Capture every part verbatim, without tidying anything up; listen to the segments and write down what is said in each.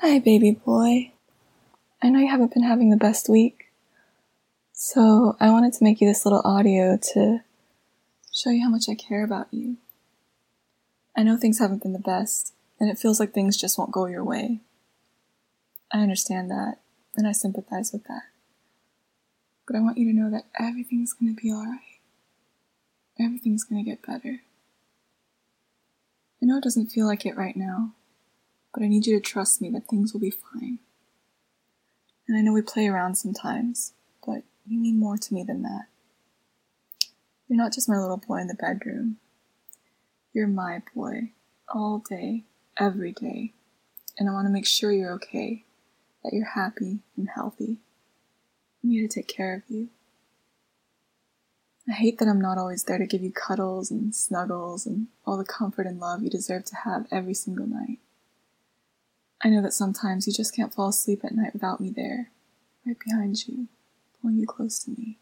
Hi, baby boy. I know you haven't been having the best week, so I wanted to make you this little audio to show you how much I care about you. I know things haven't been the best, and it feels like things just won't go your way. I understand that, and I sympathize with that. But I want you to know that everything's going to be alright. Everything's going to get better. I know it doesn't feel like it right now, but I need you to trust me that things will be fine. And I know we play around sometimes, but you mean more to me than that. You're not just my little boy in the bedroom. You're my boy, all day, every day. And I want to make sure you're okay, that you're happy and healthy. I'm here to take care of you. I hate that I'm not always there to give you cuddles and snuggles and all the comfort and love you deserve to have every single night. I know that sometimes you just can't fall asleep at night without me there, right behind you, pulling you close to me.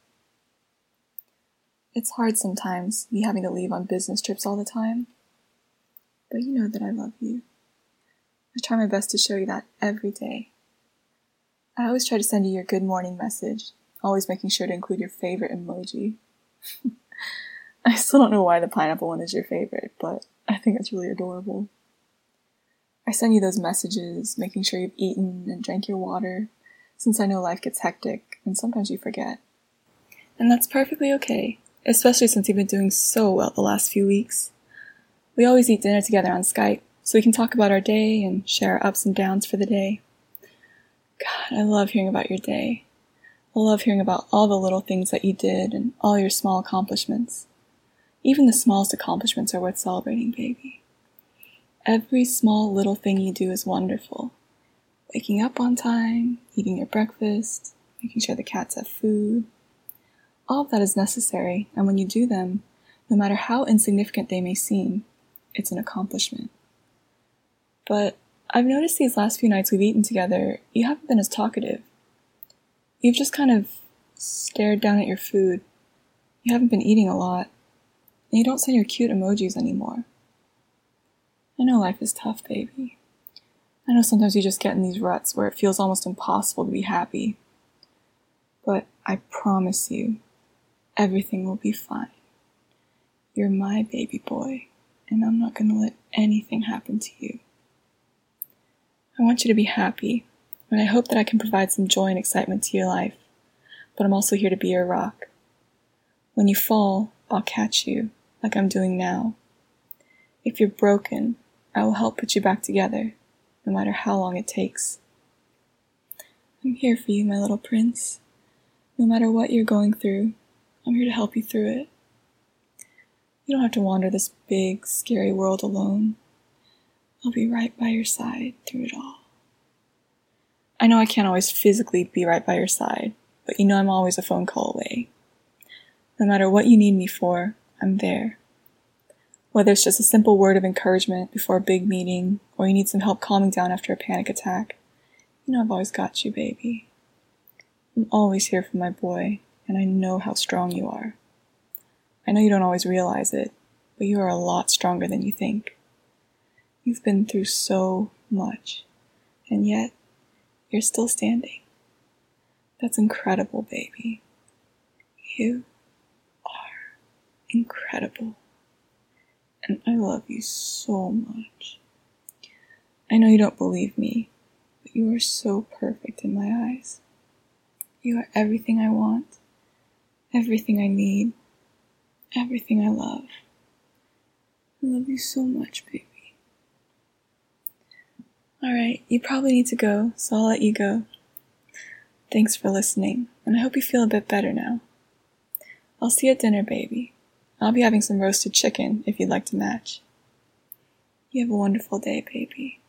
It's hard sometimes, me having to leave on business trips all the time, but you know that I love you. I try my best to show you that every day. I always try to send you your good morning message, always making sure to include your favorite emoji. I still don't know why the pineapple one is your favorite, but I think it's really adorable. I send you those messages, making sure you've eaten and drank your water, since I know life gets hectic, and sometimes you forget. And that's perfectly okay, especially since you've been doing so well the last few weeks. We always eat dinner together on Skype, so we can talk about our day and share our ups and downs for the day. God, I love hearing about your day. I love hearing about all the little things that you did and all your small accomplishments. Even the smallest accomplishments are worth celebrating, baby. Every small little thing you do is wonderful. Waking up on time, eating your breakfast, making sure the cats have food. All of that is necessary, and when you do them, no matter how insignificant they may seem, it's an accomplishment. But I've noticed these last few nights we've eaten together, you haven't been as talkative. You've just kind of stared down at your food. You haven't been eating a lot, and you don't send your cute emojis anymore. I know life is tough, baby. I know sometimes you just get in these ruts where it feels almost impossible to be happy. But I promise you, everything will be fine. You're my baby boy, and I'm not going to let anything happen to you. I want you to be happy, and I hope that I can provide some joy and excitement to your life, but I'm also here to be your rock. When you fall, I'll catch you, like I'm doing now. If you're broken, I will help put you back together, no matter how long it takes. I'm here for you, my little prince. No matter what you're going through, I'm here to help you through it. You don't have to wander this big, scary world alone. I'll be right by your side through it all. I know I can't always physically be right by your side, but you know I'm always a phone call away. No matter what you need me for, I'm there. Whether it's just a simple word of encouragement before a big meeting, or you need some help calming down after a panic attack, you know I've always got you, baby. I'm always here for my boy, and I know how strong you are. I know you don't always realize it, but you are a lot stronger than you think. You've been through so much, and yet you're still standing. That's incredible, baby. You are incredible. And I love you so much. I know you don't believe me, but you are so perfect in my eyes. You are everything I want, everything I need, everything I love. I love you so much, baby. Alright, you probably need to go, so I'll let you go. Thanks for listening, and I hope you feel a bit better now. I'll see you at dinner, baby. I'll be having some roasted chicken if you'd like to match. You have a wonderful day, baby.